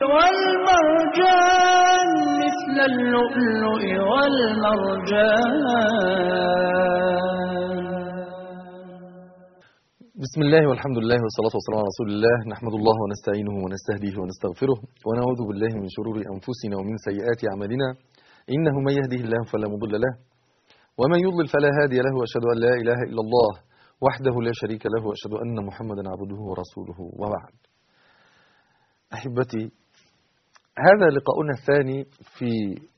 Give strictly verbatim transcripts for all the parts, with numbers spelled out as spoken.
والمرجان مثل اللؤلؤ والمرجان. بسم الله والحمد لله والصلاة والسلام على رسول الله. نحمد الله ونستعينه ونستهديه ونستغفره ونعوذ بالله من شرور أنفسنا ومن سيئات أعمالنا. إنه من يهده الله فلا مضل له ومن يضلل فلا هادي له، وأشهد أن لا إله إلا الله وحده لا شريك له، وأشهد أن محمدا عبده ورسوله. وبعد، أحبتي، هذا لقاؤنا الثاني في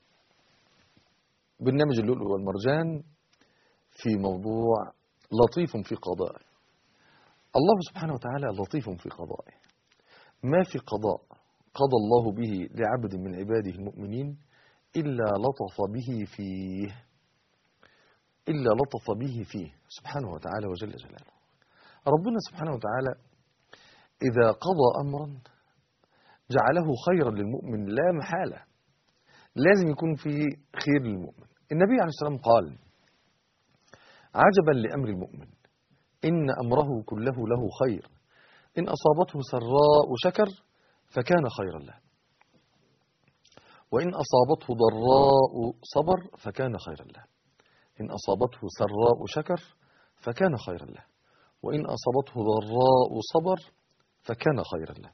برنامج اللؤلؤ والمرجان في موضوع لطيف في قضائه. الله سبحانه وتعالى لطيف في قضائه. ما في قضاء قضى الله به لعبد من عباده المؤمنين إلا لطف به فيه إلا لطف به فيه سبحانه وتعالى وجل جلاله. ربنا سبحانه وتعالى إذا قضى أمرا جعله خيرا للمؤمن لا محالة، لازم يكون فيه خير للمؤمن. النبي عليه الصلاة والسلام قال: عجبا لأمر المؤمن إن أمره كله له خير، إن أصابته سراء شكر فكان خيرا له، وإن أصابته ضراء صبر فكان خيرا له، إن أصابته سراء شكر فكان خيرا له، وإن أصابته ضراء صبر فكان خيرا له.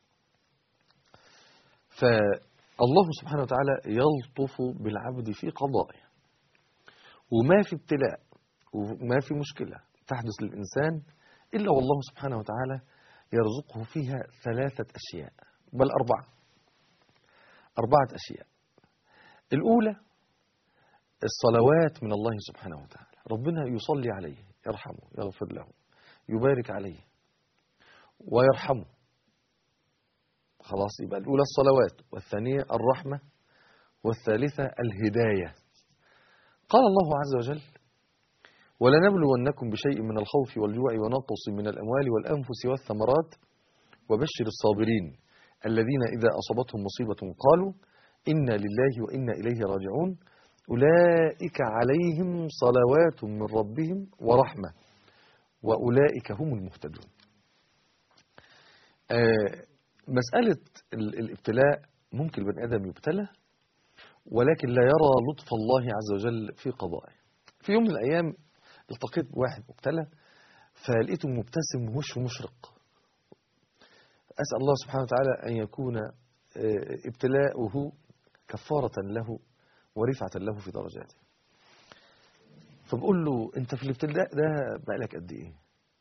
فالله سبحانه وتعالى يلطف بالعبد في قضائه، وما في ابتلاء وما في مشكلة تحدث للإنسان إلا والله سبحانه وتعالى يرزقه فيها ثلاثة أشياء، بل أربعة أربعة أشياء. الأولى الصلوات من الله سبحانه وتعالى، ربنا يصلي عليه، يرحمه، يغفر له، يبارك عليه ويرحمه. خلاص، يبقى الأولى الصلوات، والثانية الرحمة، والثالثة الهداية. قال الله عز وجل: ولنبلونكم بشيء من الخوف والجوع ونقص من الأموال والأنفس والثمرات وبشر الصابرين الذين إذا أصابتهم مصيبة قالوا إنا لله وإنا إليه راجعون أولئك عليهم صلوات من ربهم ورحمة وأولئك هم المهتدون. آه مسألة الابتلاء، ممكن البني آدم يبتلى ولكن لا يرى لطف الله عز وجل في قضائه. في يوم من الأيام التقيت بواحد مبتلى، فلقيته مبتسم ووشه مشرق. أسأل الله سبحانه وتعالى أن يكون ابتلاؤه كفارة له ورفعة له في درجاته. فبقول له: أنت في الابتلاء ده بقالك قد إيه؟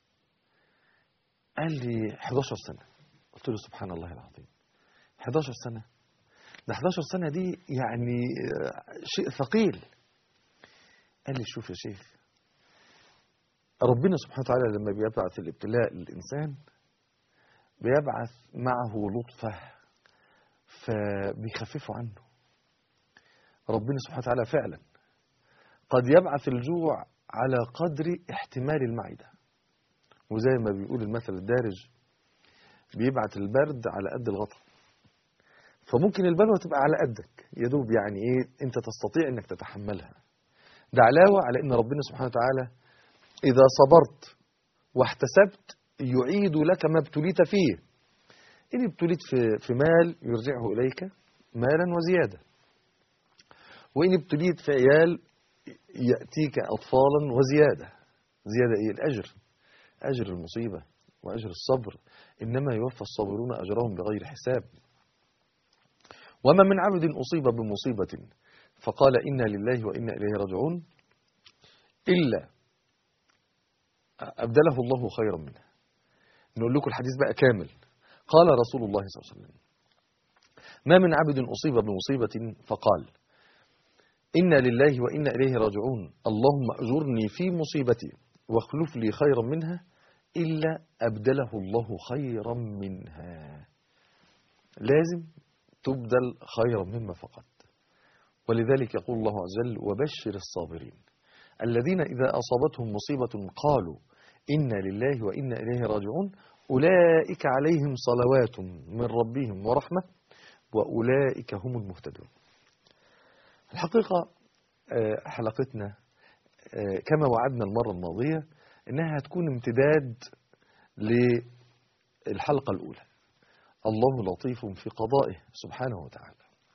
قال لي حداشر سنة. قلت له: سبحان الله العظيم، حداشر سنة؟ ده حداشر سنة دي يعني شيء ثقيل. قال لي: شوف يا شيخ، ربنا سبحانه وتعالى لما بيبعث الابتلاء للإنسان بيبعث معه لطفه فبيخففه عنه. ربنا سبحانه وتعالى فعلا قد يبعث الجوع على قدر احتمال المعدة، وزي ما بيقول المثل الدارج: بيبعث البرد على قد الغطا. فممكن البلوى تبقى على قدك يا دوب، يعني ايه، انت تستطيع انك تتحملها. ده علاوة على ان ربنا سبحانه وتعالى إذا صبرت واحتسبت يعيد لك ما ابتليت فيه. إن ابتليت في, في مال يرجعه إليك مالا وزيادة، وإن ابتليت في عيال يأتيك أطفالا وزيادة. زيادة إيه؟ الأجر، أجر المصيبة وأجر الصبر، إنما يوفى الصابرون أجرهم بغير حساب. وما من عبد أصيب بمصيبة فقال إنا لله وإنا إليه راجعون إلا أبدله الله خيرا منها. نقول لكم الحديث بقى كامل. قال رسول الله صلى الله عليه وسلم: ما من عبد أصيب بمصيبة فقال إنا لله وإنا إليه راجعون اللهم أجرني في مصيبتي واخلف لي خيرا منها إلا أبدله الله خيرا منها. لازم تبدل خيرا مما فقد. ولذلك يقول الله عز وجل: وبشر الصابرين الذين إذا أصابتهم مصيبة قالوا إنا لله وإنا إليه راجعون أولئك عليهم صلوات من ربهم ورحمة وأولئك هم المهتدون. الحقيقة حلقتنا كما وعدنا المرة الماضية إنها هتكون امتداد للحلقة الأولى. الله لطيف في قضائه سبحانه وتعالى.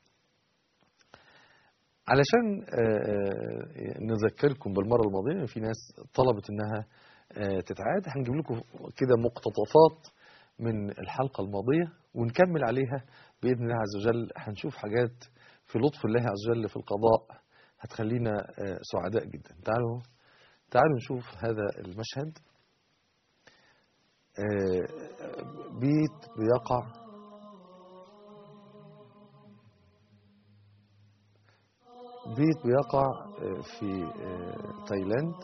علشان نذكركم بالمرة الماضية في ناس طلبت انها تتعاد، هنجيب لكم كده مقتطفات من الحلقة الماضية ونكمل عليها بإذن الله عز وجل. هنشوف حاجات في لطف الله عز وجل في القضاء هتخلينا سعداء جدا. تعالوا تعالوا نشوف هذا المشهد. بيت بيقع بيت بيقع في تايلاند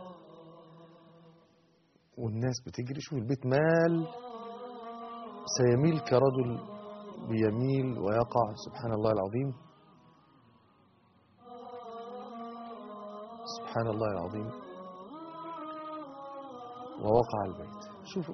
والناس بتجري. شوف البيت مال سيميل كرجل بيميل ويقع. سبحان الله العظيم، سبحان الله العظيم. ووقع البيت. شوفوا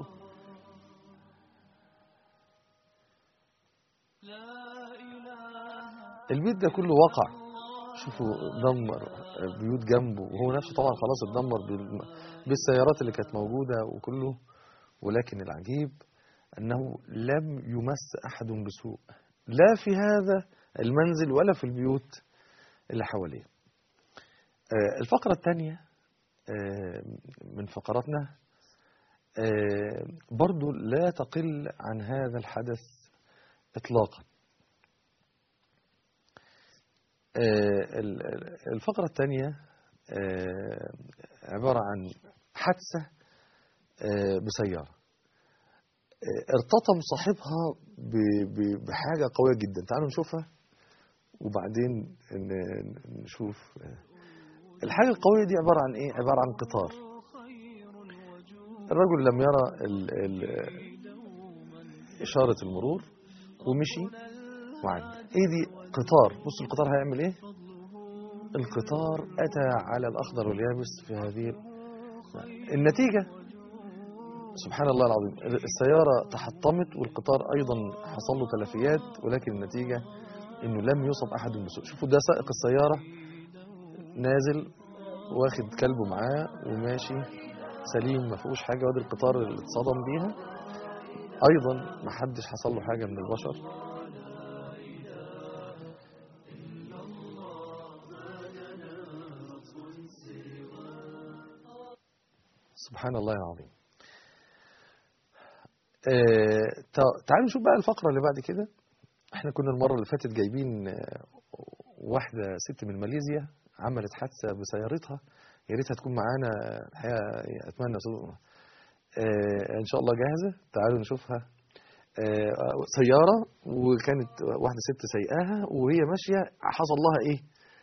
البيت ده كله وقع. شوفوا دمر بيوت جنبه وهو نفسه طبعا خلاص اتدمر بالسيارات اللي كانت موجودة وكله. ولكن العجيب أنه لم يمس أحد بسوء، لا في هذا المنزل ولا في البيوت اللي حواليه. الفقرة الثانية من فقراتنا برضو لا تقل عن هذا الحدث إطلاقا. الفقرة الثانية عبارة عن حادثة بسيارة ارتطم صاحبها بحاجة قوية جدا. تعالوا نشوفها وبعدين نشوف الحاجة القوية دي عبارة عن ايه. عبارة عن قطار. الرجل لم يرى ال ال إشارة المرور ومشي وعدى. ايه دي؟ قطار. بص القطار هيعمل ايه. القطار اتى على الاخضر واليابس في هذه النتيجة. سبحان الله العظيم. السيارة تحطمت والقطار ايضا حصل له تلفيات، ولكن النتيجة انه لم يصب احد بسوء. شوفوا ده سائق السيارة نازل واخد كلبه معاه وماشي سليم ما فيهوش حاجة. وادي القطار اللي اتصدم بيها ايضا ما حدش حصل له حاجة من البشر. سبحان الله العظيم. آه تعالوا نشوف بقى الفقرة اللي بعد كده. احنا كنا المرة اللي فاتت جايبين واحدة ست من ماليزيا عملت حادثة بسيارتها. يا ريتها تكون معانا الحقيقة. اتمنى آه ان شاء الله جاهزة. تعالوا نشوفها. آه سيارة وكانت واحدة ست سايقاها وهي ماشية حصل لها ايه.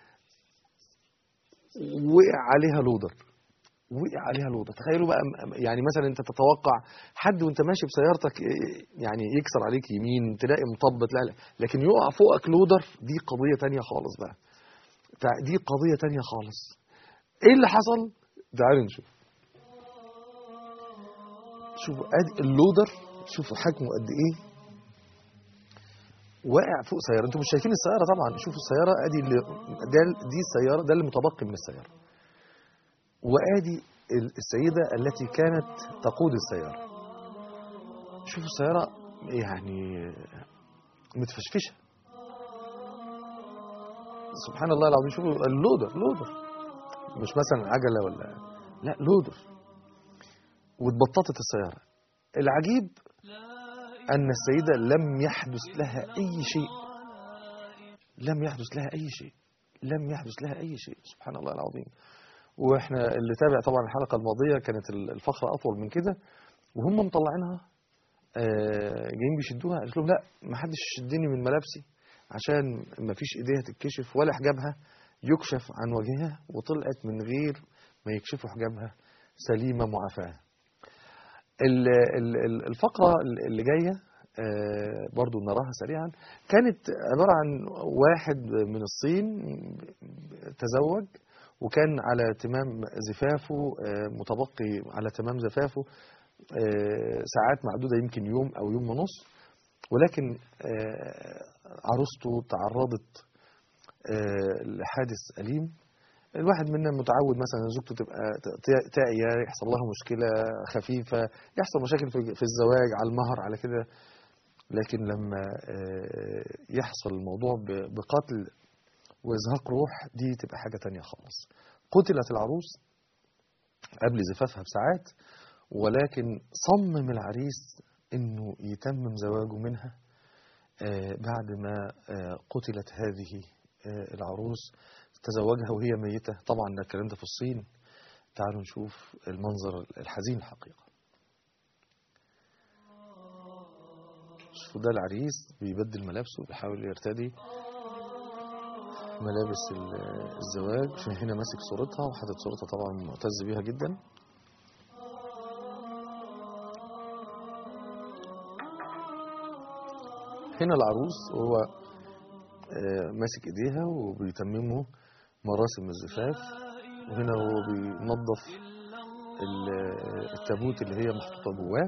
وقع عليها لودر. وقع عليها لوضة. تخيلوا بقى يعني مثلا انت تتوقع حد وانت ماشي بسيارتك يعني يكسر عليك يمين تلاقي مطبط. لا لا لكن يقع فوقك لودر. دي قضية تانية خالص بقى. دي قضية تانية خالص. ايه اللي حصل؟ تعالوا نشوف. شوفوا ادي اللودر. شوفوا حجمه قد ايه. واقع فوق سيارة. انتم مش شايفين السيارة طبعا. شوفوا السيارة ادي اللي دي السيارة. ده اللي متبقي من السيارة. وآدي السيدة التي كانت تقود السيارة. شوفوا السيارة يعني متفشفشة. سبحان الله العظيم. شوفوا اللودر. لودر مش مثلا عجلة ولا لا لودر. واتبططت السيارة. العجيب أن السيدة لم يحدث لها أي شيء. لم يحدث لها أي شيء. لم يحدث لها أي شيء. سبحان الله العظيم. واحنا اللي تابع طبعا الحلقة الماضية كانت الفقرة أطول من كده وهم مطلعينها جايين بيشدوها. قالت لهم لا ما حدش يشدني من ملابسي عشان ما فيش ايديها تتكشف ولا حجابها يكشف عن وجهها. وطلعت من غير ما يكشفوا حجابها سليمة معافاة. الفقرة اللي جاية برضو نراها سريعا. كانت عبارة عن واحد من الصين تزوج وكان على تمام زفافه متبقي على تمام زفافه ساعات معدودة يمكن يوم أو يوم ونص. ولكن عروسته تعرضت لحادث أليم. الواحد منا متعود مثلا زوجته تبقى تاقية يحصل لها مشكلة خفيفة يحصل مشاكل في الزواج على المهر على كده. لكن لما يحصل الموضوع بقتل وإزهاق روح دي تبقى حاجة تانية خالص. قتلت العروس قبل زفافها بساعات، ولكن صمم العريس انه يتمم زواجه منها بعد ما قتلت هذه العروس. تزوجها وهي ميتة. طبعا ده الكلام ده في الصين. تعالوا نشوف المنظر الحزين الحقيقة. شوفوا ده العريس بيبدل ملابسه، بيحاول يرتدي ملابس الزواج. عشان هنا ماسك صورتها وحاطط صورتها، طبعا معتز بيها جدا. هنا العروس وهو ماسك ايديها وبيتمموا مراسم الزفاف، وهنا هو بينظف التابوت اللي هي محطوطه جواه.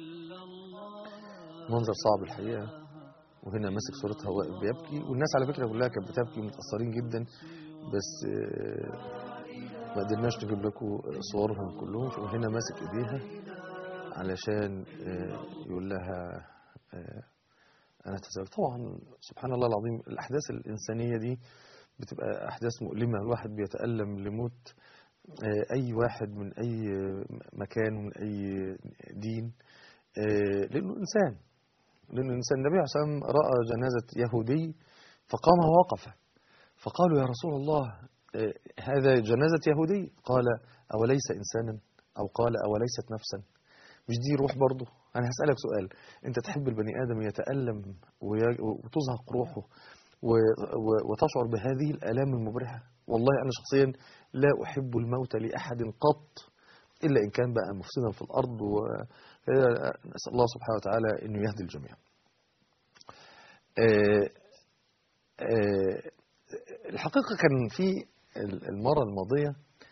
منظر صعب الحقيقه. وهنا ماسك صورتها واقف بيبكي، والناس على فكره كلها كانت بتبكي متاثرين جدا، بس ما قدرناش نجيب لكم صورهم كلهم. وهنا ماسك ايديها علشان يقول لها أنا تزوجت. طبعا سبحان الله العظيم الأحداث الإنسانية دي بتبقى أحداث مؤلمة. الواحد بيتألم لموت أي واحد من أي مكان ومن أي دين، لأنه إنسان لأنه إنسان. النبي عليه الصلاة والسلام رأى جنازة يهودي فقام ووقف، فقالوا يا رسول الله هذا جنازة يهودي، قال أوليس إنسانا، أو قال أوليست نفسا، مش دي روح برضه؟ أنا هسألك سؤال، أنت تحب البني آدم يتألم وتزهق روحه وتشعر بهذه الآلام المبرحة؟ والله أنا شخصيا لا أحب الموت لأحد قط، إلا إن كان بقى مفسدا في الأرض، ونسأل الله سبحانه وتعالى أنه يهدي الجميع. الحقيقة كان في المرة الماضية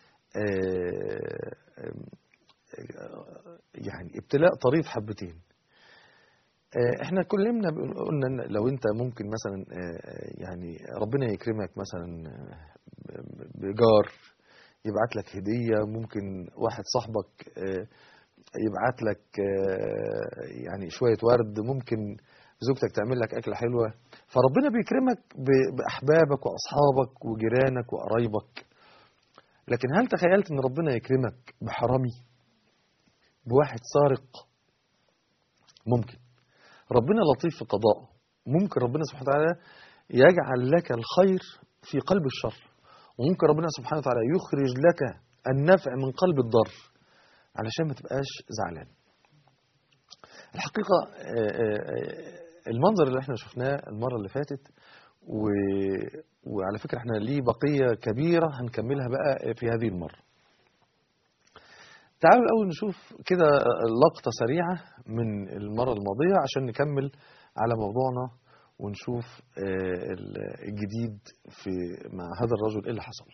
يعني ابتلاء طريف حبتين. احنا كلنا قلنا لو انت ممكن مثلا يعني ربنا يكرمك مثلا بجار يبعت لك هدية، ممكن واحد صاحبك يبعت لك يعني شوية ورد، ممكن زوجتك تعمل لك أكلة حلوة، فربنا بيكرمك بأحبابك وأصحابك وجيرانك وقرايبك. لكن هل تخيلت ان ربنا يكرمك بحرامي، بواحد سارق؟ ممكن. ربنا لطيف في قضائه. ممكن ربنا سبحانه وتعالى يجعل لك الخير في قلب الشر، وممكن ربنا سبحانه وتعالى يخرج لك النفع من قلب الضر علشان ما تبقاش زعلان. الحقيقة المنظر اللي احنا شفناه المرة اللي فاتت، و... وعلى فكرة احنا ليه بقية كبيرة هنكملها بقى في هذه المرة. تعالوا الأول نشوف كده لقطة سريعة من المرة الماضية عشان نكمل على موضوعنا ونشوف الجديد في مع هذا الرجل ايه اللي حصل.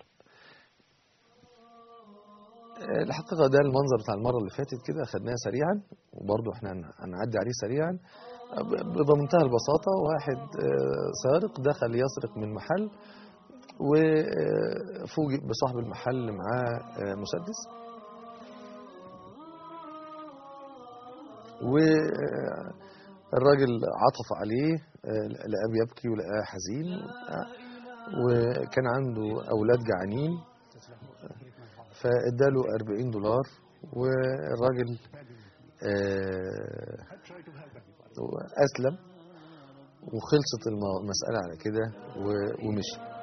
الحقيقة ده المنظر بتاع المرة اللي فاتت كده أخدناه سريعا، وبرضه احنا هنعدي عليه سريعا بمنتهى البساطة. واحد سارق دخل يسرق من محل، وفوجئ بصاحب المحل معاه مسدس، والراجل عطف عليه، لقاه بيبكي ولقاه حزين، وكان عنده أولاد جعانين، فاداله أربعين دولار، والراجل أسلم وخلصت المسألة على كده ومشي.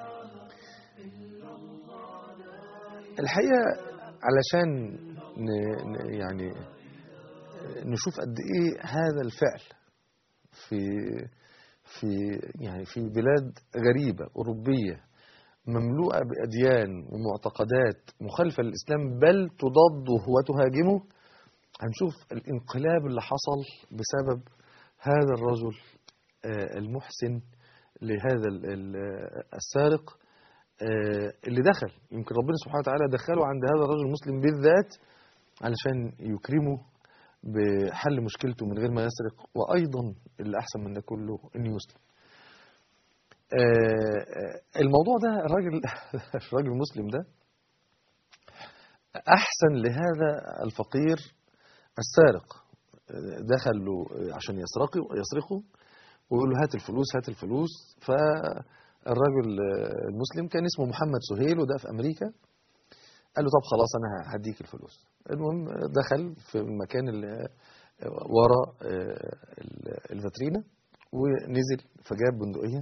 الحقيقة علشان يعني نشوف قد ايه هذا الفعل في في يعني في بلاد غريبة أوروبية مملوءة بأديان ومعتقدات مخالفة للإسلام بل تضاده وتهاجمه، هنشوف الانقلاب اللي حصل بسبب هذا الرجل المحسن لهذا السارق اللي دخل. يمكن ربنا سبحانه وتعالى دخله عند هذا الرجل المسلم بالذات علشان يكرمه بحل مشكلته من غير ما يسرق، وأيضا اللي أحسن من ده كله إنه يسلم. الموضوع ده الراجل الراجل المسلم ده أحسن لهذا الفقير السارق، دخل له عشان يسرقه يسرقه ويقول له هات الفلوس هات الفلوس. فالرجل المسلم كان اسمه محمد سهيل وده في أمريكا، قال له طب خلاص أنا هديك الفلوس. المهم دخل في المكان اللي ورا الفاترينا ونزل فجاب بندقية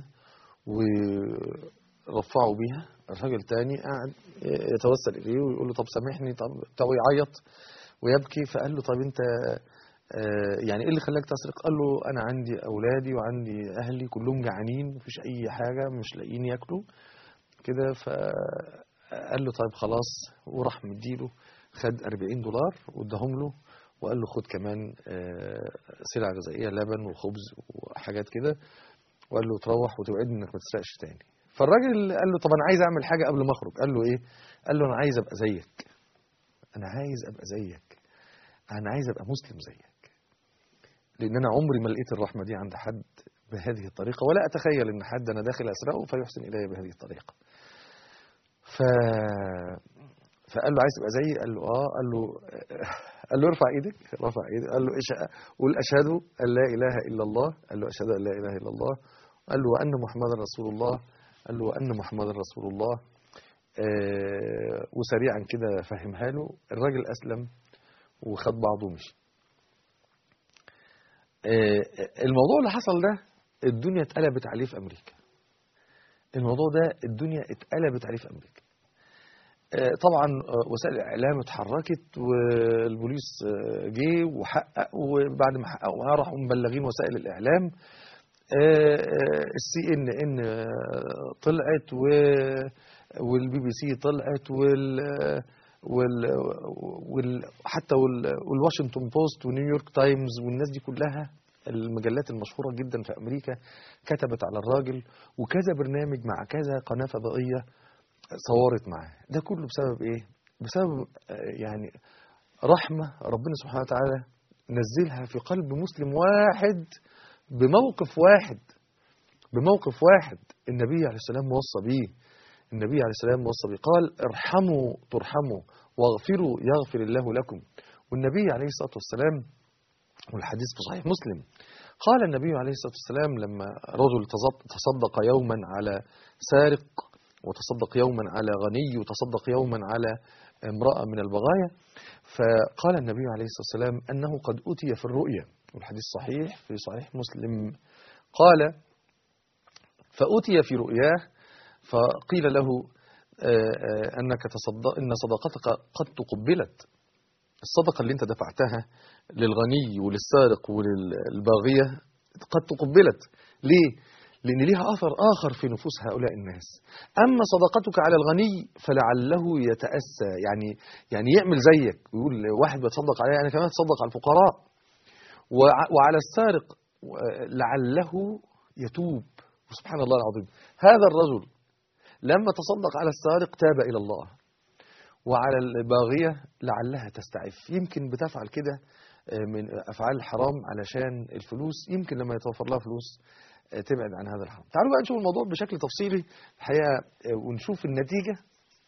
ورفعوا بيها. الراجل تاني قاعد يتوسل إليه ويقول له طب سامحني، طب طب يعيط ويبكي. فقال له طب أنت يعني إيه اللي خلاك تسرق؟ قال له أنا عندي أولادي وعندي أهلي كلهم جعانين مفيش أي حاجة مش لاقيين ياكلوا كده. فقال له طيب خلاص، وراح مديله خد أربعين دولار واداهم له وقال له خد كمان سلع غذائية لبن وخبز وحاجات كده، وقال له تروح وتوعدني انك ما تسرقش تاني. فالراجل قال له طب انا عايز اعمل حاجة قبل ما اخرج. قال له ايه؟ قال له انا عايز ابقى زيك، انا عايز ابقى زيك، انا عايز ابقى مسلم زيك، لان انا عمري ما لقيت الرحمة دي عند حد بهذه الطريقة، ولا اتخيل ان حد انا داخل اسرقه فيحسن الي بهذه الطريقة. ف فقال له عايز تبقى زيي؟ قال له اه. قال له قال له ارفع ايدك. رفع ايدك. قال له ايش؟ قول اشهد ان لا اله الا الله. قال له اشهد ان لا اله الا الله. قال له وان محمدا رسول الله. قال له وان محمدا رسول الله. آه وسريعا كده فهمها له. الراجل اسلم وخد بعضه ومشي. آه الموضوع اللي حصل ده الدنيا اتقلبت عليه في امريكا. الموضوع ده الدنيا اتقلبت عليه في امريكا. طبعا وسائل الاعلام اتحركت والبوليس جه وحقق، وبعد ما حققوا معاه راحوا مبلغين وسائل الاعلام. السي ان ان طلعت والبي بي سي طلعت وال وال حتى والواشنطن بوست ونيويورك تايمز والناس دي كلها المجلات المشهوره جدا في امريكا كتبت على الراجل، وكذا برنامج مع كذا قناه فضائيه صورت معاه. ده كله بسبب ايه؟ بسبب يعني رحمة ربنا سبحانه وتعالى نزلها في قلب مسلم واحد بموقف واحد بموقف واحد النبي عليه السلام وصى بيه. النبي عليه السلام وصى بيه قال ارحموا ترحموا واغفروا يغفر الله لكم. والنبي عليه الصلاة والسلام والحديث في صحيح مسلم قال النبي عليه الصلاة والسلام لما رجل تصدق يوما على سارق وتصدق يوما على غني وتصدق يوما على امرأة من البغايا، فقال النبي عليه الصلاة والسلام أنه قد أتي في الرؤيا، والحديث صحيح في صحيح مسلم. قال فأتي في رؤياه فقيل له أنك تصدق إن صدقتك قد تقبلت. الصدقة اللي انت دفعتها للغني وللسارق وللباغية قد تقبلت. ليه؟ لأن ليها أثر آخر في نفوس هؤلاء الناس. أما صدقتك على الغني فلعله يتأسى، يعني يعني يعمل زيك ويقول واحد بتصدق عليه أنا كمان أتصدق على الفقراء. وعلى السارق لعله يتوب. سبحان الله العظيم، هذا الرجل لما تصدق على السارق تاب إلى الله، وعلى الباغية لعلها تستعف. يمكن بتفعل كده من أفعال الحرام علشان الفلوس، يمكن لما يتوفر لها فلوس تبعد عن هذا الحرام. تعالوا بقى نشوف الموضوع بشكل تفصيلي الحقيقة، ونشوف النتيجة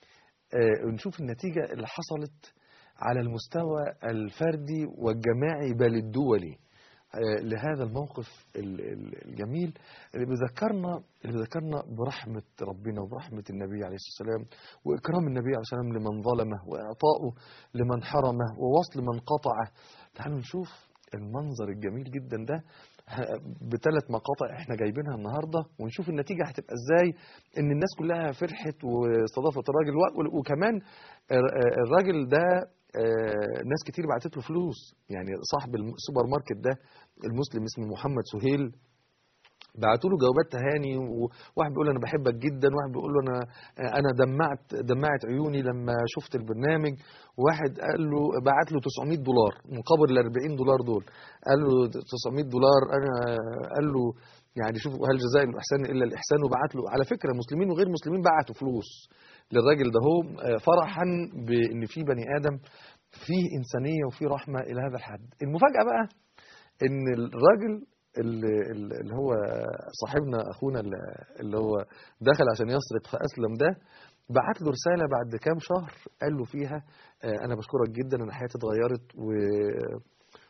ونشوف النتيجة اللي حصلت على المستوى الفردي والجماعي بل الدولي لهذا الموقف الجميل اللي بيذكرنا اللي بيذكرنا برحمة ربنا وبرحمة النبي عليه الصلاة والسلام، وإكرام النبي عليه الصلاة والسلام لمن ظلمه، وإعطائه لمن حرمه، ووصل من قطعه. تعالوا نشوف المنظر الجميل جدا ده بثلاث مقاطع احنا جايبينها النهاردة، ونشوف النتيجة هتبقى ازاي. ان الناس كلها فرحت واستضافت الراجل، وكمان الراجل ده ناس كتير بعتت له فلوس. يعني صاحب السوبر ماركت ده المسلم اسمه محمد سهيل بعتوا له جوابات تهاني، وواحد بيقول انا بحبك جدا، واحد بيقول له انا انا دمعت دمعت عيوني لما شفت البرنامج، وواحد قال له بعت له تسعمية دولار مقابل ال أربعين دولار دول، قال له تسعمية دولار. انا قال له يعني شوفوا هل جزاء الاحسان الا الاحسان، وبعت له. على فكره مسلمين وغير مسلمين بعتوا فلوس للراجل ده هو فرحا بان في بني ادم فيه انسانيه وفيه رحمه الى هذا الحد. المفاجاه بقى ان الراجل اللي, اللي هو صاحبنا اخونا اللي هو دخل عشان يسرق فاسلم ده بعت له رساله بعد كام شهر قال له فيها انا بشكرك جدا، انا حياتي اتغيرت و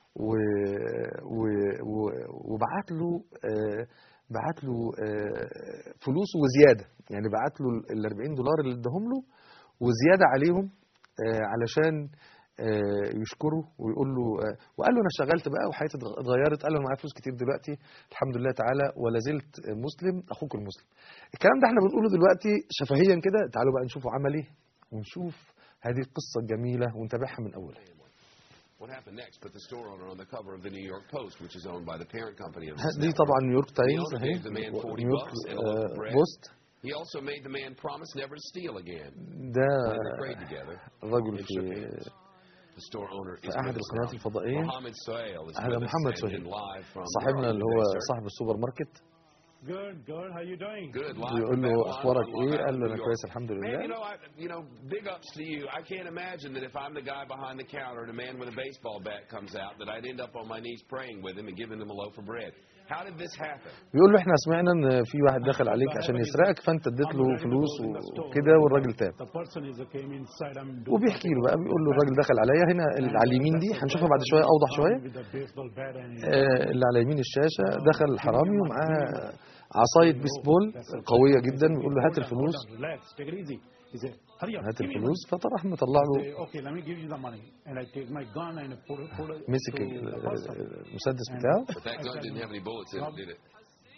و... و... و... وبعت له آه، بعت له آه، فلوس وزياده، يعني بعت له ال أربعين دولار اللي اداهم له وزياده عليهم آه، علشان آه، يشكره ويقول له آه، وقال له انا اشتغلت بقى وحياتي اتغيرت، قال له انا معايا فلوس كتير دلوقتي الحمد لله تعالى ولا زلت مسلم اخوك المسلم. الكلام ده احنا بنقوله دلوقتي شفهيا كده، تعالوا بقى نشوفه عمل ايه ونشوف هذه القصه الجميله ونتابعها من اولها. What happened next put the store owner on the cover of the New York Post, which is owned by the parent company of this دي طبعا نيويورك The تايمز owner اهي، gave the man forty نيويورك bucks and a loaf of آه، bread. بوست. He also made the man promise never to steal again. ده Then they prayed together رجل and في shook hands. The store owner is في احد with us القنوات now. الفضائيه. Mohammed Suhail is هذا with us محمد and سهيل live from صاحبنا اللي هو Desert. صاحب السوبر ماركت. Good, good. How you doing? Good, live بيقول from له Babylon اخبارك on Long ايه؟ Island, قال له New انا York. كويس الحمد Man, you لله. know, I, you know, big ups to you. I can't imagine that if I'm the guy behind the counter and a man with a baseball bat comes out, that I'd end up on my knees praying with him and giving him a loaf of bread. How did this happen? بيقول له احنا سمعنا ان في واحد دخل عليك عشان يسرقك فانت اديت له فلوس وكده والراجل تاب. The person is came inside. I'm doing وبيحكي له بقى بيقول له الراجل دخل عليا هنا اللي على اليمين دي هنشوفها بعد شويه اوضح شويه. with the baseball bat and آه، اللي على يمين الشاشه دخل الحرامي ومعاه عصايه بيسبول قويه جدا، بيقول له هات الفلوس relax, take it easy. He said, hurry up. هات give me الفلوس، فراح مطلع money. I له say, okay, let me give you the money. And I take my gun and I put it, put it مسك to the person. المسدس بتاعه. But that gun didn't have any bullets in it, did it?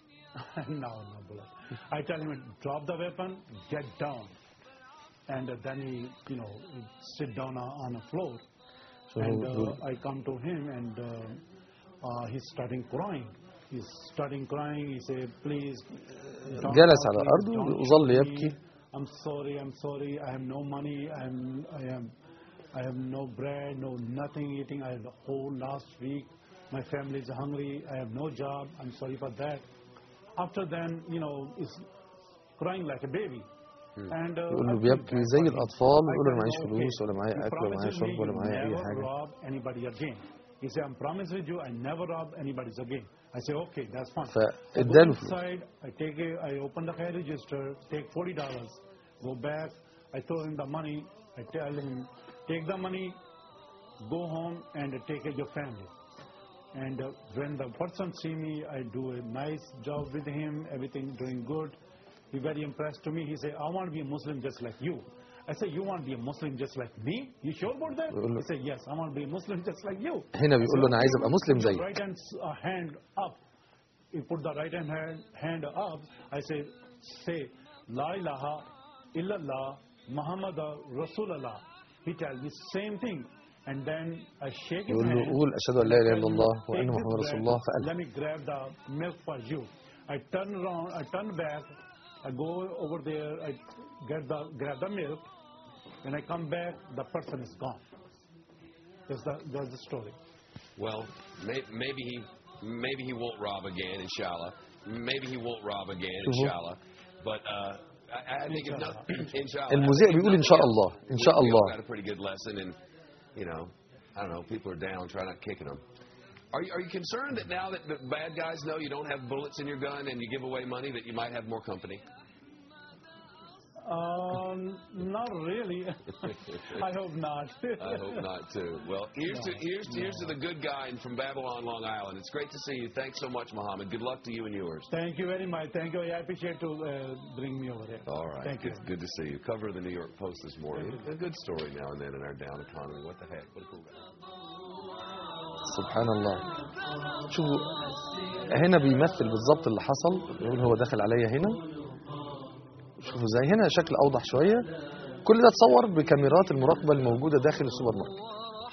no, no bullet. I tell him, drop the weapon, get down. And uh, then he, you know, sit down on, on the floor. So and the- uh, I come to him and uh, uh, he's starting crying. He's starting crying. He said, please. don't جلس help على me, الأرض don't وظل shoot me. يبكي. I'm sorry, I'm sorry. I have no money. I'm, I am, I have no bread, no nothing eating. I have the whole last week. My family is hungry. I have no job. I'm sorry for that. After then, you know, is crying like a baby. And uh, يقول له I feel بيبكي bad زي for him. الأطفال، I يقول له tell أنا him, معيش okay, فلوس ولا معايا you أكل ولا معايا promises me شرب ولا you معايا أي never حاجة. rob anybody again. He said, I'm promise with you, I never rob anybody again. I say, okay, that's fine. So I go فاداله فلوس. inside, I take it, I open the cash register, take forty dollars, go back, I throw him the money, I tell him, take the money, go home and take care of your family. And uh, when the person see me, I do a nice job with him, everything doing good. He very impressed to me. He said, I want to be a Muslim just like you. I said, you want to be a Muslim just like me? You sure about that? He said, yes, I want to be a Muslim just like you. هنا بيقول له أنا عايز أبقى مسلم Put the زيك. right hand, uh, hand up. You put the right hand, hand hand up. I say, say, La ilaha illallah Muhammad Rasulullah. He tells me same thing. And then I shake his يقول له hand. قول أشهد أن لا إله إلا الله وأن Take this محمد رسول bread, الله فقال let me grab the milk for you. I turn around, I turn back, I go over there, I get the grab the milk. When I come back, the person is gone. That's the that's the story. Well, may, maybe he maybe he won't rob again, inshallah. Maybe he won't rob again, شوفوا. inshallah. But uh, I, I think if not, inshallah. المذيع بيقول إن شاء الله إن شاء We all الله. got a pretty good lesson, and you know, I don't know, people are down, try not kicking them. Are you, are you concerned that now that the bad guys know you don't have bullets in your gun and you give away money that you might have more company? Um, not really. I hope not. I hope not too. Well, here's to here's to, here's to the good guy and from Babylon, Long Island. It's great to see you. Thanks so much, Muhammad. Good luck to you and yours. Thank you very much. Thank you. I appreciate to uh, bring me over here. All right. Thank you. Good, good to see you. Cover of the New York Post this morning. A good story now and then in our down economy. What the heck? What a cool guy. سبحان الله. شوفوا هنا بيمثل بالظبط اللي حصل. يقول هو دخل عليا هنا. شوفوا ازاي هنا شكل اوضح شويه. كل ده اتصور بكاميرات المراقبه الموجوده داخل السوبر ماركت.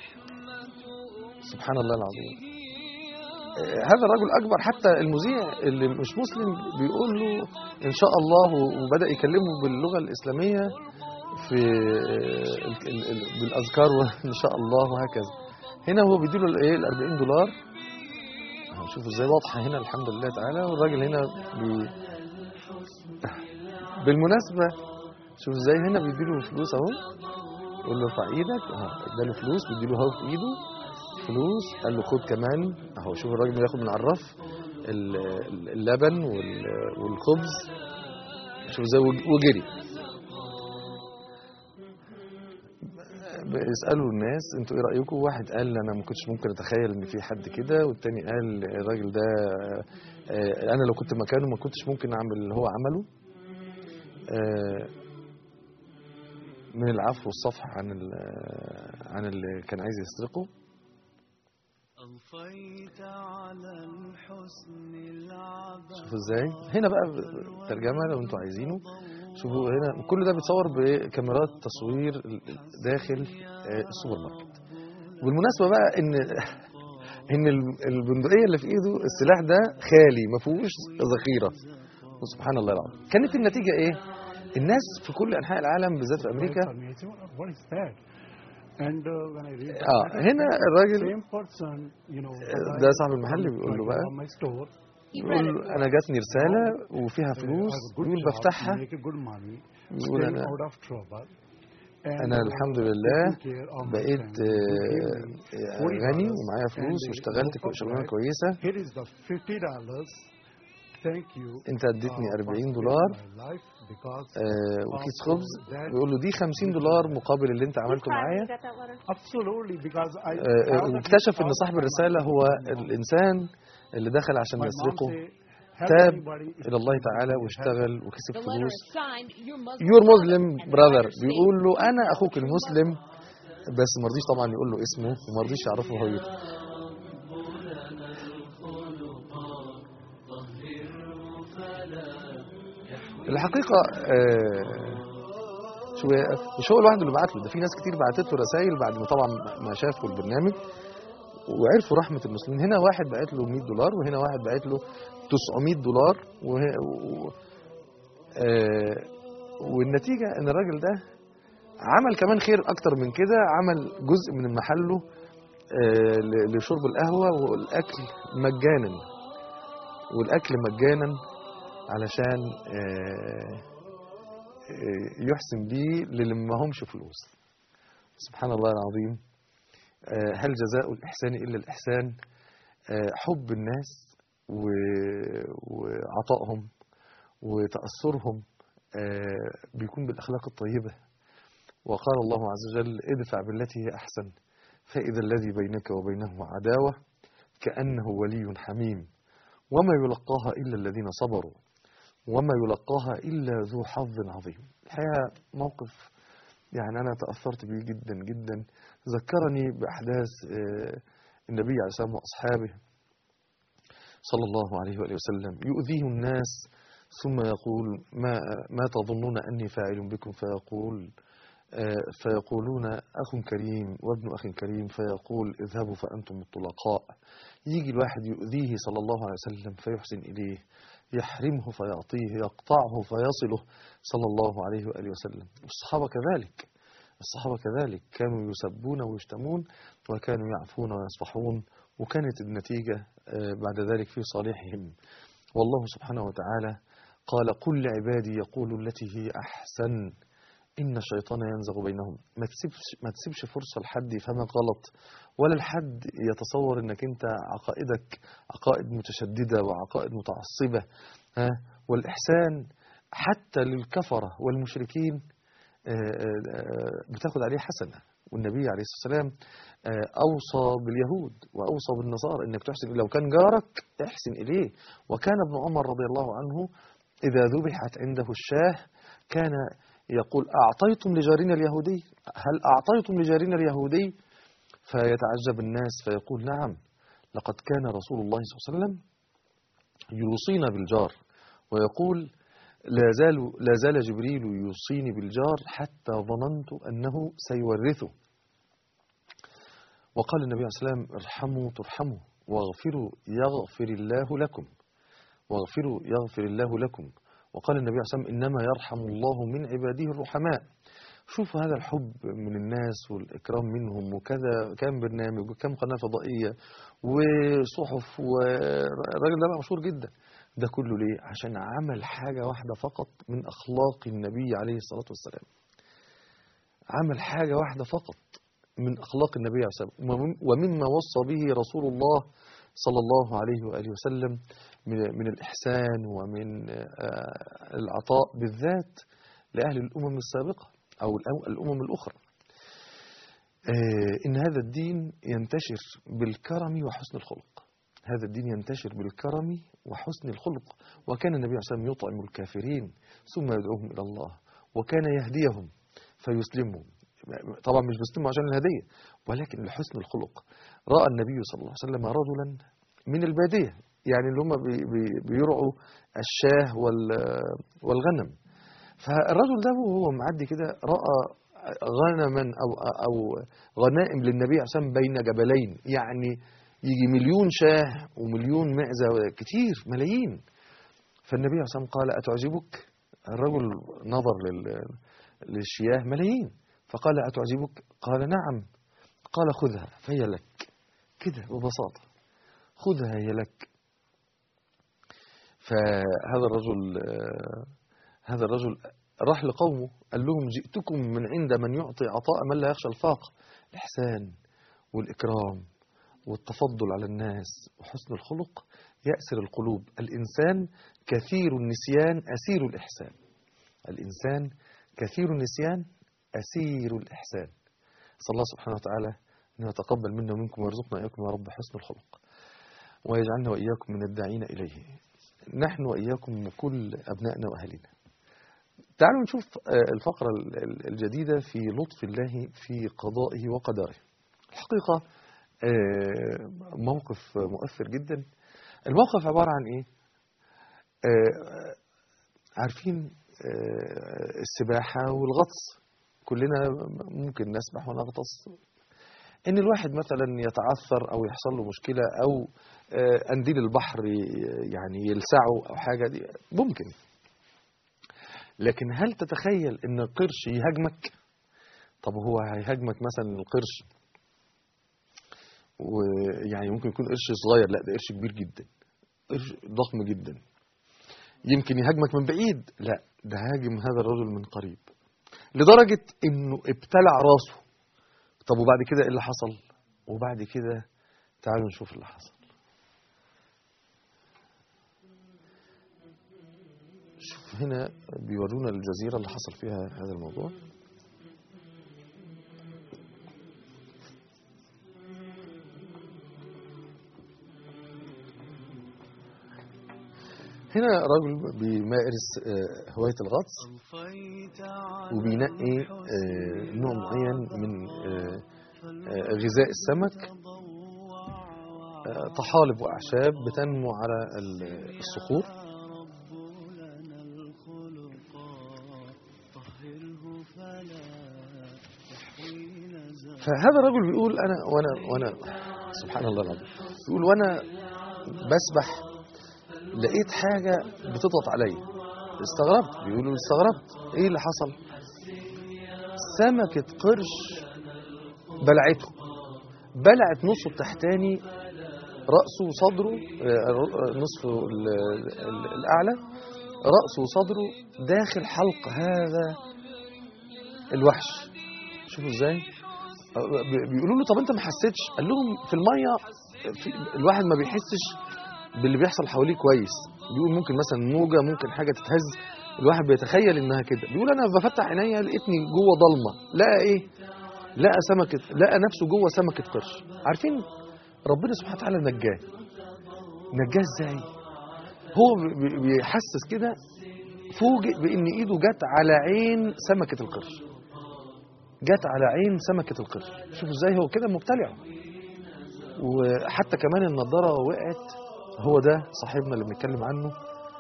سبحان الله العظيم. آه، هذا الرجل اكبر، حتى المذيع اللي مش مسلم بيقول له ان شاء الله، وبدا يكلمه باللغه الاسلاميه في آه، ال- ال- ال- بالاذكار وان شاء الله وهكذا. هنا هو بيديله الايه ال أربعين دولار. شوفوا ازاي واضحه هنا الحمد لله تعالى. والراجل هنا بي... بالمناسبه شوف ازاي هنا بيديله فلوس اهو. يقول له ارفع ايدك اهو، اداله فلوس بيديله اهو في ايده فلوس. قال له خد كمان اهو. شوف الراجل بياخد من على الرف ال- ال- اللبن وال- والخبز. شوف ازاي وج- وجري. بيسالوا الناس انتوا ايه رايكم؟ واحد قال انا ما كنتش ممكن اتخيل ان في حد كده، والتاني قال الراجل ده آه، انا لو كنت مكانه ما كنتش ممكن اعمل اللي هو عمله. آه، من العفو والصفح عن ال- عن اللي كان عايز يسرقه. أضفيت على الحسن العبا. شوفوا ازاي هنا بقى ترجمه لو انتوا عايزينه. شوفوا هنا كل ده بيتصور بكاميرات تصوير داخل آه، السوبر ماركت. والمناسبه بقى ان ان ال- البندقيه اللي في ايده السلاح ده خالي ما فيهوش ذخيره. سبحان الله العظيم. كانت النتيجه ايه؟ الناس في كل انحاء العالم بالذات في امريكا What is that? And uh, when I read the اه article, هنا الراجل same person, you know, آه، ده صاحب المحل بيقول له بقى on my store, بيقول له انا جاتني رساله وفيها I فلوس، have a good بيقول job, بفتحها make a good money, بيقول stay انا out of trouble. And, انا uh, الحمد لله taking care of my بقيت family. They give آه، me آه، forty غني dollars ومعايا and فلوس they واشتغلت go for شغلانه that. كويسه. Here is the fifty dollars. Thank you. انت اديتني uh, for أربعين saving دولار my life because آه، of وكيس خبز. that. بيقول له دي خمسين دولار مقابل اللي انت عملته معايا. Absolutely, because I آه، آه، have that واكتشف ان thought صاحب in my الرساله mind. هو My mom- الانسان اللي دخل عشان my mom يسرقه، say, help تاب anybody if الى الله you تعالى can help. واشتغل وكسب The letter فلوس. is signed, your Muslim يور brother, مسلم and the براذر. letter states, بيقول له انا اخوك المسلم، بس ما رضيش طبعا يقول له اسمه وما رضيش يعرفه هويته. الحقيقه آه شو مش هو لوحده اللي بعت له، ده في ناس كتير بعتت له رسائل بعد ما طبعا ما شافوا البرنامج وعرفوا رحمه المسلمين. هنا واحد بعت له مية دولار، وهنا واحد بعت له تسعمية دولار، وه... و... آه والنتيجه ان الراجل ده عمل كمان خير اكتر من كده، عمل جزء من محله آه ل- لشرب القهوه والاكل مجانا، والاكل مجانا علشان آه آه، يحسن بيه للي معهمش فلوس. سبحان الله العظيم. آه، هل جزاء الإحسان إلا الإحسان؟ آه، حب الناس و- وعطائهم وتأثرهم آه، بيكون بالأخلاق الطيبة. وقال الله عز وجل ادفع بالتي هي أحسن فإذا الذي بينك وبينه عداوة كأنه ولي حميم وما يلقاها إلا الذين صبروا وما يلقاها إلا ذو حظ عظيم. الحقيقة موقف يعني أنا تأثرت به جدا جدا، ذكرني بأحداث آه، النبي عليه الصلاة والسلام وأصحابه صلى الله عليه وآله وسلم. يؤذيه الناس ثم يقول ما, ما تظنون أني فاعل بكم، فيقول آه، فيقولون أخ كريم وابن أخ كريم، فيقول اذهبوا فأنتم الطلقاء. يجي الواحد يؤذيه صلى الله عليه وسلم فيحسن إليه، يحرمه فيعطيه، يقطعه فيصله صلى الله عليه وآله وسلم. والصحابة كذلك، الصحابة كذلك كانوا يسبون ويشتمون وكانوا يعفون ويصفحون، وكانت النتيجة آه، بعد ذلك في صالحهم. والله سبحانه وتعالى قال قل لعبادي يقولوا التي هي أحسن إن الشيطان ينزغ بينهم. ما تسيبش ما تسيبش فرصة لحد يفهمك غلط، ولا لحد يتصور إنك أنت عقائدك عقائد متشددة وعقائد متعصبة. ها والإحسان حتى للكفرة والمشركين آه، آه، بتاخد عليه حسنة. والنبي عليه الصلاة والسلام آه، أوصى باليهود وأوصى بالنصارى إنك تحسن، لو كان جارك احسن إليه. وكان ابن عمر رضي الله عنه إذا ذبحت عنده الشاه كان يقول أعطيتم لجارنا اليهودي؟ هل أعطيتم لجارنا اليهودي؟ فيتعجب الناس فيقول نعم، لقد كان رسول الله صلى الله عليه وسلم يوصينا بالجار، ويقول لا زال لا زال جبريل يوصيني بالجار حتى ظننت أنه سيورثه. وقال النبي عليه الصلاة والسلام ارحموا ترحموا واغفروا يغفر الله لكم، واغفروا يغفر الله لكم. وقال النبي عليه الصلاة والسلام إنما يرحم الله من عباده الرحماء. شوفوا هذا الحب من الناس والإكرام منهم، وكذا كم برنامج وكم قناة فضائية وصحف، والراجل ده بقى مشهور جدا. ده كله ليه؟ عشان عمل حاجة واحدة فقط من أخلاق النبي عليه الصلاة والسلام. عمل حاجة واحدة فقط من أخلاق النبي عليه الصلاة والسلام، ومن- ومما وصى به رسول الله صلى الله عليه وآله وسلم من من الإحسان ومن آه، العطاء بالذات لأهل الأمم السابقة أو الأم- الأمم الأخرى. آه إن هذا الدين ينتشر بالكرم وحسن الخلق. هذا الدين ينتشر بالكرم وحسن الخلق. وكان النبي عليه الصلاة والسلام يطعم الكافرين ثم يدعوهم إلى الله، وكان يهديهم فيسلموا. طبعا مش بيسلموا عشان الهدية، ولكن لحسن الخلق. رأى النبي صلى الله عليه وسلم رجلا من البادية، يعني اللي هم بي بي بيرعوا الشاه والغنم. فالرجل ده وهو معدي كده رأى غنما أو, أو غنائم للنبي عليه الصلاة والسلام بين جبلين، يعني يجي مليون شاه ومليون معزة، كتير ملايين. فالنبي عليه الصلاة والسلام قال أتعجبك؟ الرجل نظر للشياه ملايين، فقال أتعجبك؟ قال نعم. قال خذها فهي لك، كده ببساطة، خذها هي لك. فهذا الرجل هذا الرجل راح لقومه قال لهم جئتكم من عند من يعطي عطاء من لا يخشى الفاقة. الإحسان والإكرام والتفضل على الناس وحسن الخلق يأسر القلوب. الإنسان كثير النسيان أسير الإحسان. الإنسان كثير النسيان أسير الإحسان. صلى الله سبحانه وتعالى أن يتقبل منا ومنكم ويرزقنا إياكم يا رب حسن الخلق، ويجعلنا وإياكم من الداعين إليه، نحن وإياكم وكل أبنائنا وأهلنا. تعالوا نشوف الفقرة الجديدة في لطف الله في قضائه وقدره. الحقيقة موقف مؤثر جدا. الموقف عبارة عن إيه؟ عارفين السباحة والغطس، كلنا ممكن نسبح ونغطس. إن الواحد مثلا يتعثر أو يحصل له مشكلة أو قنديل البحر يعني يلسعه أو حاجة، دي ممكن. لكن هل تتخيل إن القرش يهاجمك؟ طب هو هيهاجمك مثلا القرش ويعني ممكن يكون قرش صغير، لا ده قرش كبير جدا، قرش ضخم جدا. يمكن يهاجمك من بعيد، لا ده هاجم هذا الرجل من قريب لدرجة إنه ابتلع راسه. طب وبعد كده إيه اللي حصل؟ وبعد كده تعالوا نشوف اللي حصل. شوف هنا بيورونا الجزيرة اللي حصل فيها هذا الموضوع. هنا رجل بيمارس هواية الغطس وبينقي نوع معين من غذاء السمك، طحالب وأعشاب بتنمو على الصخور. فهذا الرجل بيقول أنا وأنا وأنا سبحان الله العظيم، بيقول وأنا بسبح لقيت حاجة بتضغط عليا، استغربت. بيقولوا استغربت ايه اللي حصل؟ سمكة قرش بلعته، بلعت نصه التحتاني، رأسه وصدره، نصفه الأعلى، رأسه وصدره داخل حلق هذا الوحش. شوفوا ازاي بيقولوا له طب انت ما حسيتش؟ قال لهم في المية في الواحد ما بيحسش باللي بيحصل حواليه كويس. بيقول ممكن مثلا موجة، ممكن حاجة تتهز، الواحد بيتخيل انها كده. بيقول انا بفتح عينيا لقيتني جوه ضلمة، لقى ايه؟ لقى سمكة، لقى نفسه جوه سمكة قرش. عارفين ربنا سبحانه وتعالى نجاه. نجاه ازاي؟ هو بيحسس كده، فوجئ بان ايده جت على عين سمكة القرش، جت على عين سمكة القرش. شوفوا ازاي هو كده مبتلع. وحتى كمان النضارة وقعت. هو ده صاحبنا اللي بنتكلم عنه.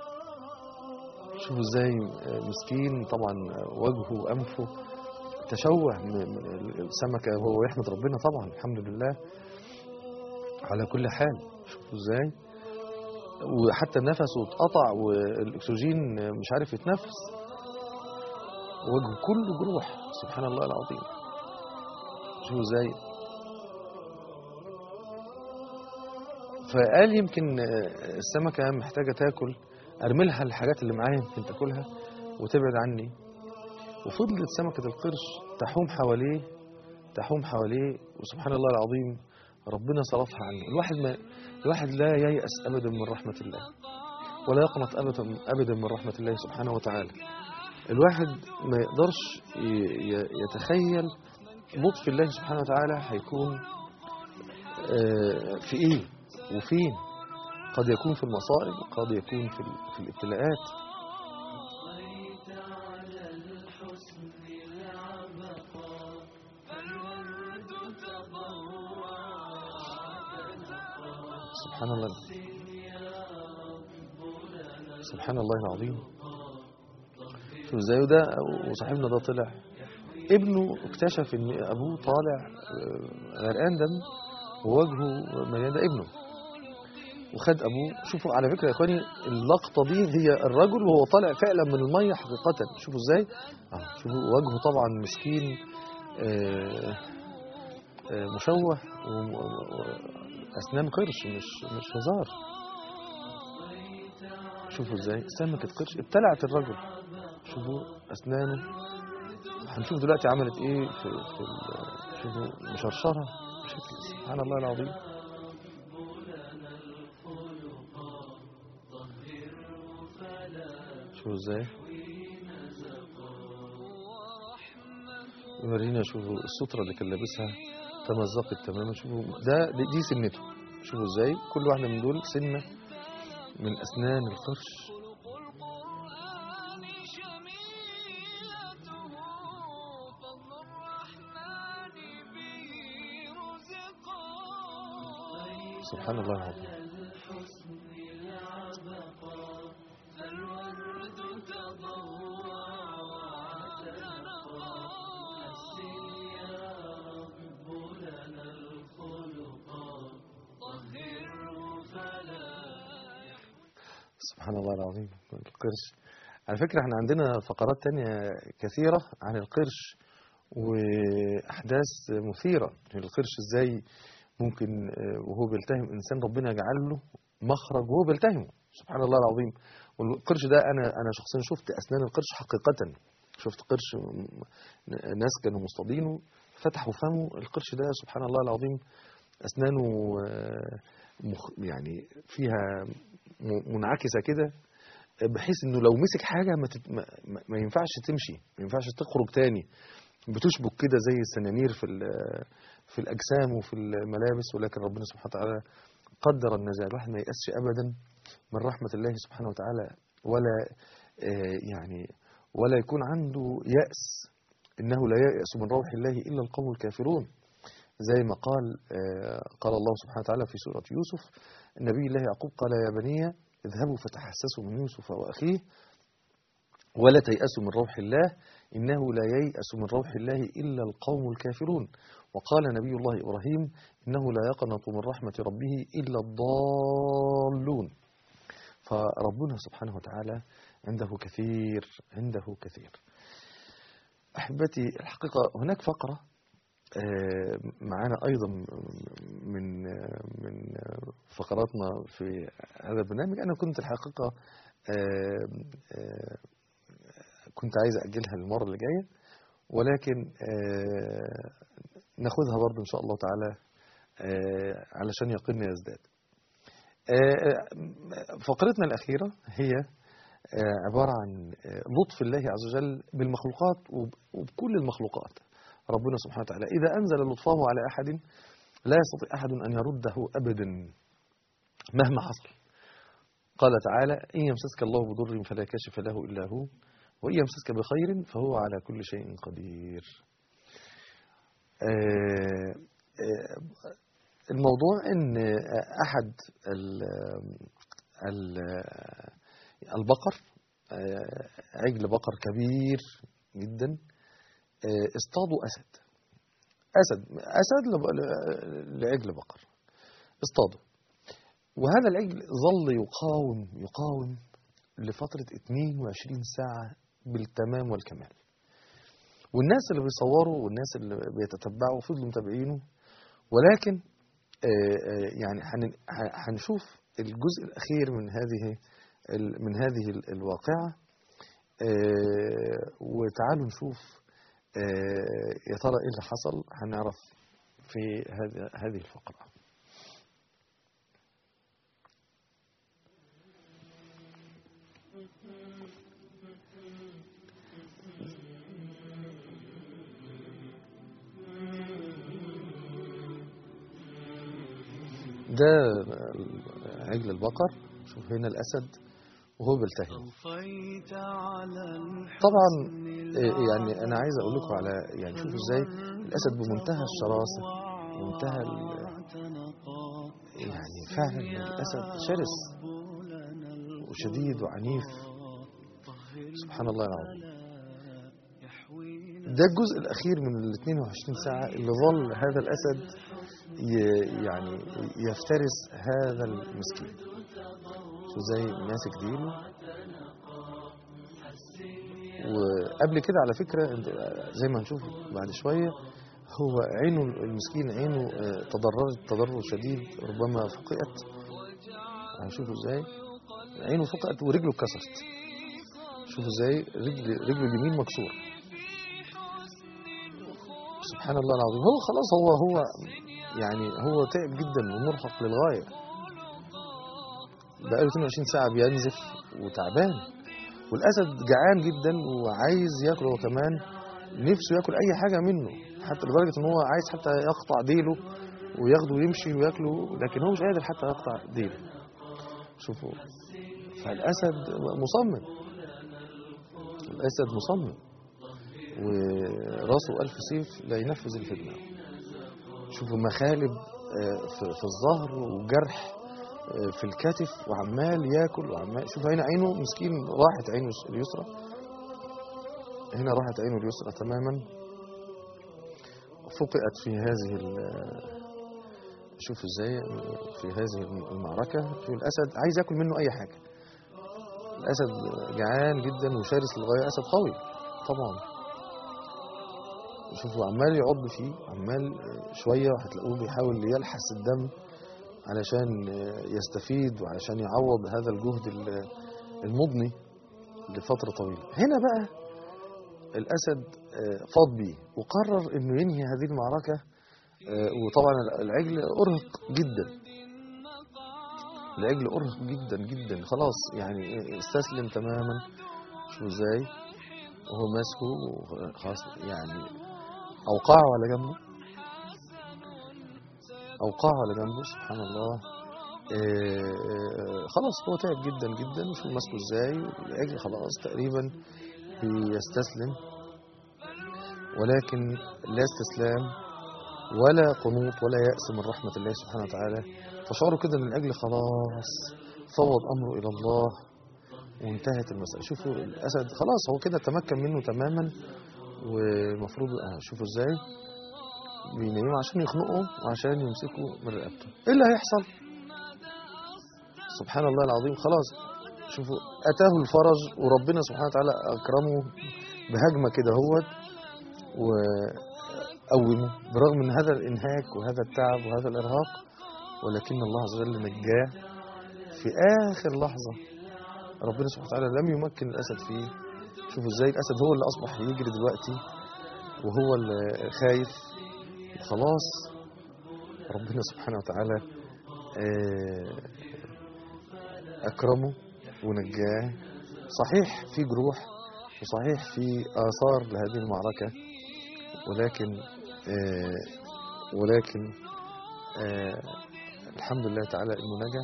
شوفوا ازاي مسكين، طبعا وجهه وانفه تشوه السمكة، وهو يحمد ربنا طبعا الحمد لله على كل حال. شوفوا ازاي، وحتى نفسه اتقطع والاكسجين مش عارف يتنفس، وجهه كله جروح. سبحان الله العظيم. شوفوا ازاي. فقال يمكن السمكة محتاجة تاكل، ارملها الحاجات اللي معايا يمكن تاكلها وتبعد عني. وفضلت سمكة القرش تحوم حواليه تحوم حواليه وسبحان الله العظيم ربنا صرفها عنه. الواحد ما الواحد لا ييأس ابدا من رحمة الله، ولا يقنط ابدا ابدا من رحمة الله سبحانه وتعالى. الواحد ما يقدرش يتخيل لطف الله سبحانه وتعالى هيكون في ايه وفين؟ قد يكون في المصائب، قد يكون في في الابتلاءات. سبحان الله، سبحان الله العظيم. شو زيه ده، وصاحبنا ده طلع ابنه اكتشف ان ابوه طالع غرقان دم ووجهه مليان، ده ابنه، وخد ابوه. شوفوا على فكره يا اخواني، اللقطه دي هي الرجل وهو طالع فعلا من الميه حقيقه. شوفوا ازاي، اه شوفوا وجهه طبعا مسكين، آه آه مشوه، واسنان قرش، مش مش هزار. شوفوا ازاي سمكه قرش ابتلعت الرجل. شوفوا اسنانه، هنشوف دلوقتي عملت ايه في, في شوفوا مشرشره بشكل سبحان الله العظيم. شوفوا ازاي يورينا. شوفوا السترة اللي كان لابسها تمزقت تماما. شوفوا ده دي سنته. شوفوا ازاي كل واحدة من دول سنة من أسنان القرش. سبحان الله العظيم. سبحان الله العظيم. القرش على فكرة احنا عندنا فقرات تانية كثيرة عن القرش وأحداث مثيرة. القرش ازاي ممكن وهو بيلتهم إنسان ربنا يجعل له مخرج وهو بيلتهمه. سبحان الله العظيم. والقرش ده أنا أنا شخصيا شفت أسنان القرش حقيقة. شفت قرش ناس كانوا مصطادينه فتحوا فمه. القرش ده سبحان الله العظيم أسنانه يعني فيها منعكسة كده، بحيث انه لو مسك حاجة ما, تت... ما... ما ينفعش تمشي، ما ينفعش تخرج تاني. بتشبك كده زي السنانير في في الأجسام وفي الملابس. ولكن ربنا سبحانه وتعالى قدر النجاة. الواحد ما يأسش أبدا من رحمة الله سبحانه وتعالى، ولا يعني ولا يكون عنده يأس. إنه لا يأس من روح الله إلا القوم الكافرون، زي ما قال قال الله سبحانه وتعالى في سورة يوسف. النبي الله يعقوب قال يا بني اذهبوا فتحسسوا من يوسف وأخيه ولا تيأسوا من روح الله إنه لا ييأس من روح الله إلا القوم الكافرون. وقال نبي الله إبراهيم إنه لا يقنط من رحمة ربه إلا الضالون. فربنا سبحانه وتعالى عنده كثير عنده كثير. أحبتي الحقيقة هناك فقرة معنا أيضا من من فقراتنا في هذا البرنامج. أنا كنت الحقيقة كنت عايز أجلها المرة اللي جاية، ولكن ناخدها برضو إن شاء الله تعالى علشان يقيننا يزداد. فقرتنا الأخيرة هي عبارة عن لطف الله عز وجل بالمخلوقات وبكل المخلوقات. ربنا سبحانه وتعالى إذا أنزل لطفه على أحد لا يستطيع أحد أن يرده أبدا مهما حصل. قال تعالى إن يمسسك الله بضر فلا كاشف له إلا هو وإن يمسسك بخير فهو على كل شيء قدير. الموضوع إن أحد البقر، عجل بقر كبير جدا، اصطادوا أسد أسد أسد لعجل بقر اصطادوا. وهذا العجل ظل يقاوم يقاوم لفترة اثنين وعشرين ساعة بالتمام والكمال. والناس اللي بيصوروا والناس اللي بيتتبعوا فضلوا متابعينه. ولكن يعني هنشوف الجزء الأخير من هذه من هذه الواقعة، وتعالوا نشوف يا ترى ايه اللي حصل. هنعرف في هذه الفقرة. ده عجل البقر. شوف هنا الأسد وهو بيلتهم. طبعا يعني أنا عايز أقول لكم على يعني شوفوا إزاي الأسد بمنتهى الشراسة، منتهى يعني فعلا الأسد شرس وشديد وعنيف، سبحان الله العظيم. ده الجزء الأخير من ال اثنين وعشرين ساعة اللي ظل هذا الأسد يعني يفترس هذا المسكين. شو زي ماسك ديله. وقبل كده على فكرة زي ما هنشوف بعد شوية هو عينه المسكين عينه تضررت تضرر شديد، ربما فقئت. هنشوفوا ازاي عينه فقئت ورجله اتكسرت. شوفوا ازاي رجل رجله اليمين مكسور. سبحان الله العظيم. هو خلاص هو هو يعني هو تعب جدا ومرهق للغاية، بقاله اثنين وعشرين ساعة بينزف وتعبان، والأسد جعان جدا وعايز ياكل هو كمان، نفسه ياكل أي حاجة منه، حتى لدرجة إن هو عايز حتى يقطع ديله وياخده ويمشي وياكله، لكن هو مش قادر حتى يقطع ديله. شوفوا فالأسد مصمم، الأسد مصمم وراسه ألف سيف لا ينفذ اللي في دماغه. شوفوا مخالب في الظهر وجرح في الكتف وعمال ياكل وعمال. شوف هنا عينه مسكين راحت عينه اليسرى، هنا راحت عينه اليسرى تماما، فقئت في هذه. شوف ازاي في هذه المعركة. شوف الأسد عايز ياكل منه أي حاجة. الأسد جعان جدا وشرس للغاية، أسد قوي طبعا. شوفوا عمال يعض فيه، عمال شوية هتلاقوه بيحاول يلحس الدم علشان يستفيد وعلشان يعوض هذا الجهد المضني لفترة طويلة. هنا بقى الأسد فاض بيه وقرر انه ينهي هذه المعركة. وطبعا العجل أرهق جدا، العجل أرهق جدا جدا خلاص يعني استسلم تماما. شو ازاي وهو ماسكه خلاص يعني أوقعه على جنبه، أوقعه على جنبه سبحان الله. إيه إيه خلاص هو تعب جدا جدا. وشوف ماسكه ازاي العجل خلاص تقريبا بيستسلم، ولكن لا استسلام ولا قنوط ولا يأس من رحمة الله سبحانه وتعالى. تشعروا كده ان العجل خلاص فوض أمره إلى الله وانتهت المسألة. شوفوا الأسد خلاص هو كده تمكن منه تماما، ومفروض شوفوا ازاي بينيموا عشان يخنقوا وعشان يمسكوا من رقبته. ايه اللي هيحصل؟ سبحان الله العظيم. خلاص شوفوا أتاه الفرج وربنا سبحانه وتعالى أكرمه بهجمة كده هو وقومه برغم من هذا الإنهاك وهذا التعب وهذا الإرهاق، ولكن الله عز وجل نجاه في آخر لحظة. ربنا سبحانه وتعالى لم يمكن الأسد فيه. شوفوا ازاي الأسد هو اللي أصبح يجري دلوقتي وهو اللي خايف. خلاص ربنا سبحانه وتعالى أكرمه ونجاه. صحيح في جروح وصحيح في آثار لهذه المعركة، ولكن ولكن الحمد لله تعالى إنه نجا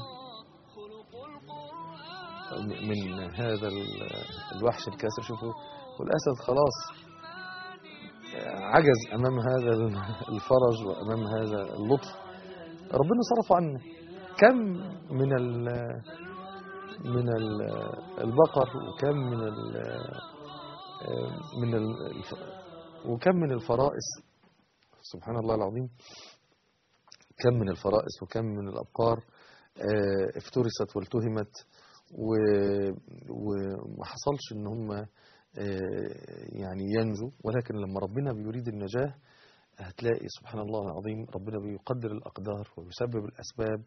من هذا الوحش الكاسر. شوفوا والأسد خلاص عجز أمام هذا الفرج وأمام هذا اللطف. ربنا صرف عنه. كم من ال من ال البقر وكم من ال من ال وكم من الفرائس، سبحان الله العظيم. كم من الفرائس وكم من الأبقار افترست والتهمت وما حصلش ان هم يعني ينجوا، ولكن لما ربنا بيريد النجاة هتلاقي سبحان الله العظيم ربنا بيقدر الأقدار ويسبب الأسباب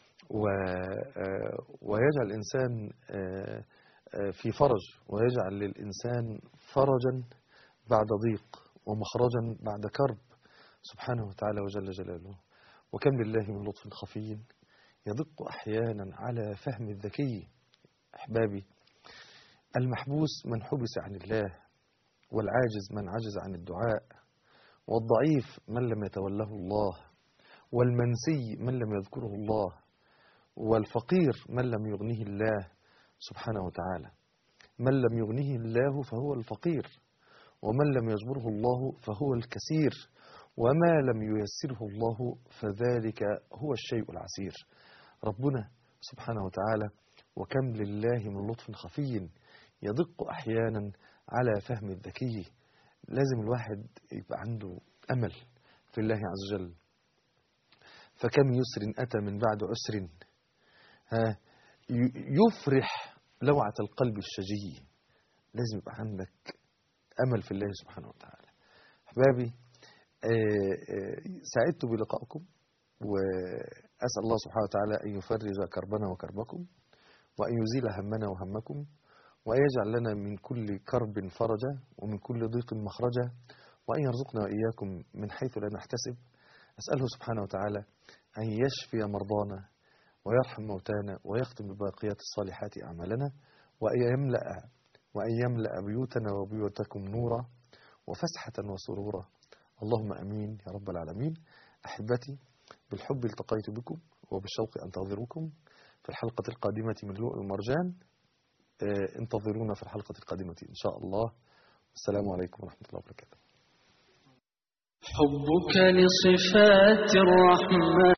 ويجعل الإنسان في فرج، ويجعل للإنسان فرجا بعد ضيق ومخرجا بعد كرب سبحانه وتعالى وجل جلاله. وكم لله من لطف خفي يدق أحيانا على فهم الذكي. أحبابي، المحبوس من حبس عن الله، والعاجز من عجز عن الدعاء، والضعيف من لم يتوله الله، والمنسي من لم يذكره الله، والفقير من لم يغنيه الله سبحانه وتعالى. من لم يغنيه الله فهو الفقير، ومن لم يجبره الله فهو الكثير، وما لم ييسره الله فذلك هو الشيء العسير. ربنا سبحانه وتعالى وكم لله من لطف خفي يدق أحيانا على فهم الذكي. لازم الواحد يبقى عنده أمل في الله عز وجل. فكم يسر أتى من بعد عسر، ها يفرح لوعة القلب الشجي. لازم يبقى عندك أمل في الله سبحانه وتعالى. أحبابي، سعدت بلقائكم، وأسأل الله سبحانه وتعالى أن يفرج كربنا وكربكم، وأن يزيل همنا وهمكم، وأن يجعل لنا من كل كرب فرجا ومن كل ضيق مخرجا، وأن يرزقنا وإياكم من حيث لا نحتسب. أسأله سبحانه وتعالى أن يشفي مرضانا ويرحم موتانا ويختم بباقيات الصالحات أعمالنا، وأن يملأ وأن يملأ بيوتنا وبيوتكم نورا وفسحة وسرورا. اللهم أمين يا رب العالمين. أحبتي، بالحب التقيت بكم وبالشوق أنتظركم في الحلقة القادمة من لؤلؤ المرجان. انتظرونا في الحلقة القادمة إن شاء الله. السلام عليكم ورحمة الله وبركاته. حبك لصفات الرحمن